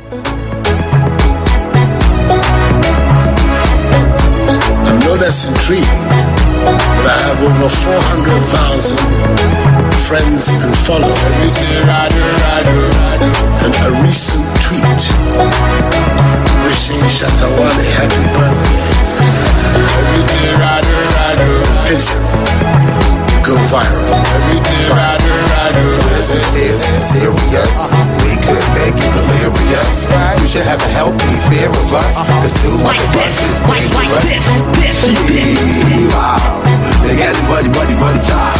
I'm no less intrigued that I have over 400,000 friends and followers, and a recent tweet wishing Shatta Wale happy birthday. Pigeon go viral. This is serious. We could make you delirious. You should have a healthy fear of us, cause too much of us is dangerous. Wow, they got the body child.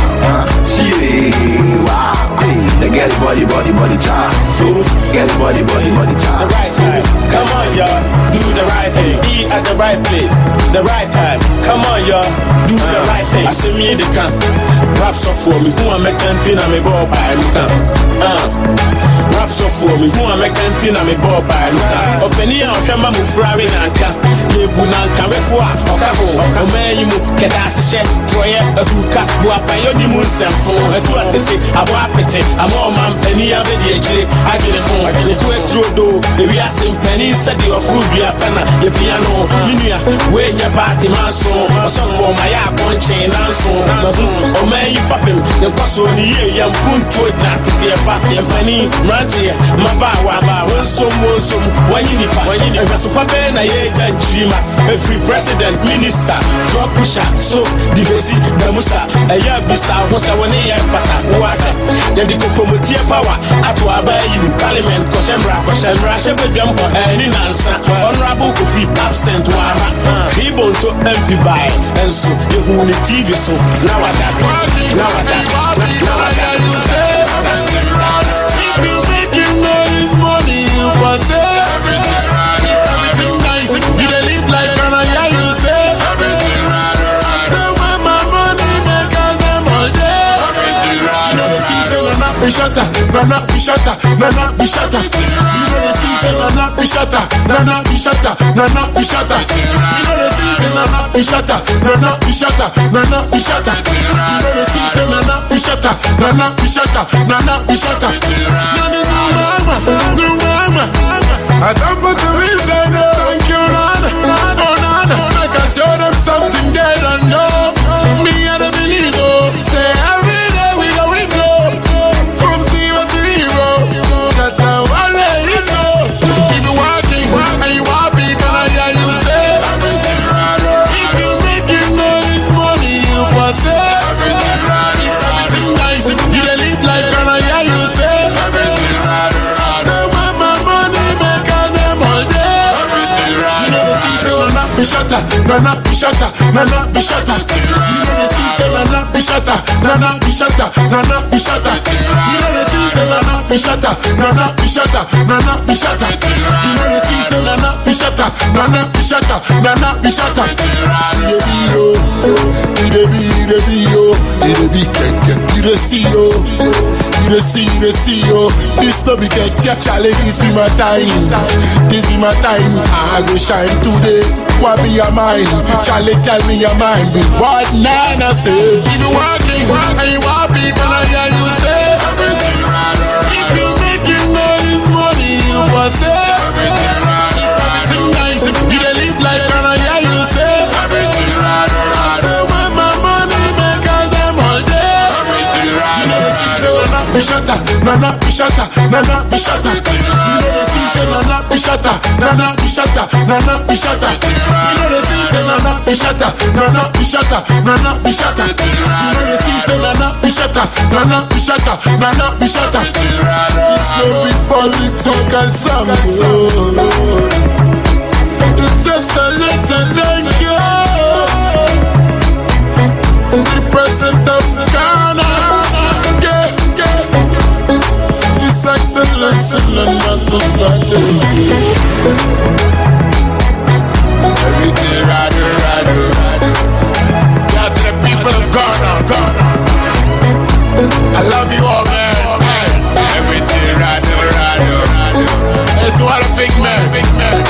Wow, they got the body child. So get the body child. The right time, come on y'all, do the right thing. Be at the right place, the right time. Come on y'all, do the right thing. I see me in the camp, raps up for me. Who am I canteen? I'm a ball by Lucan. Raps up for me. Who am I canteen? I'm a ball by Lucan. Openia of Shama Mufrawi Nanka, Yebunanka, Refua, Okabo, Omayumu, Kedashe, Troya, a Kuka, Buapayoni Musamfo, a Tuatese, a Wapete, a more man, Penny of the HA. I get it home, I get it quick through do. If we are some pennies, said you of food, we are penna, the piano, Minia, when your party man so, or some for my one chain and so, or may you pop him, the cost of the year, young Pun to a party, and Penny, Ranty, Mabawa, one some, when you need a Superman, a dreamer, a free president, minister, drug pusher, so, the basic, the Musa, a year beside, was a 1 year fata, water, then the Kokomotia power, at you, Parliament, Koshembra, Shebedum, and in answer, Honorable Kofi absent, Wama, Tribune to MP by, and so you who need TV, so now I got if you making noise money, you for say everything nice, you dey live like an aya, you say everything right. So when my money make all them all day, everything right. You know the season will not be shatter, no not be shatter, no not be shatter. You know the season will not be shatter, no not be shatter, no not be shatter. You know the season will not be shatter, no not be shatter, no not be shatter. You know the season will not be shatter, no not be shatter, no not be shatter. No mama, I don't put the reason. Thank you, Nana. Oh, Nana, I can show them something they don't know. Me, I don't believe. Say every day we go in low. From zero to hero. Shut down, I'll let you know. If you're watching and you are big, and I hear you say everything right. If you're making noise money, you for say everything right. Everything nice, you dey live like and I hear you say everything right. So when my money make all them all day, everything right. You know the season will not be shatter, no not be shatter, no not be shatter. You know the season will not be shatter, no not be shatter, no not be shatter. You know the season will not be shatter, no not be shatter, no not be shatter. You know the season will not be shatter, no not be shatter, no not be shatter. You see, this no be get Charlie, this be my time. This be my time, I go shine today. What be your mind? Charlie, tell me your mind. Be what Nana say. If you walking and you are big, and I hear you say everything right. If you making noise money, you for say everything right. Everything nice, you dey live like and I hear you say everything right. So when my money make all them all day, everything right. You know the season will not be shatter, no not be shatter, no not be shatter. You know the season will not be shatter, no not be shatter, no not be shatter. You know the season will not be shatter, no not be shatter, no not be shatter. You know the season will not be shatter, no not be shatter, no not be shatter. It's no big political song. It's just a little thank you. The president of Ghana. Excellent, not the fact. Everything right. Yeah, to the people of Ghana. I love you all, man. Everything right. Hey, to all the big men.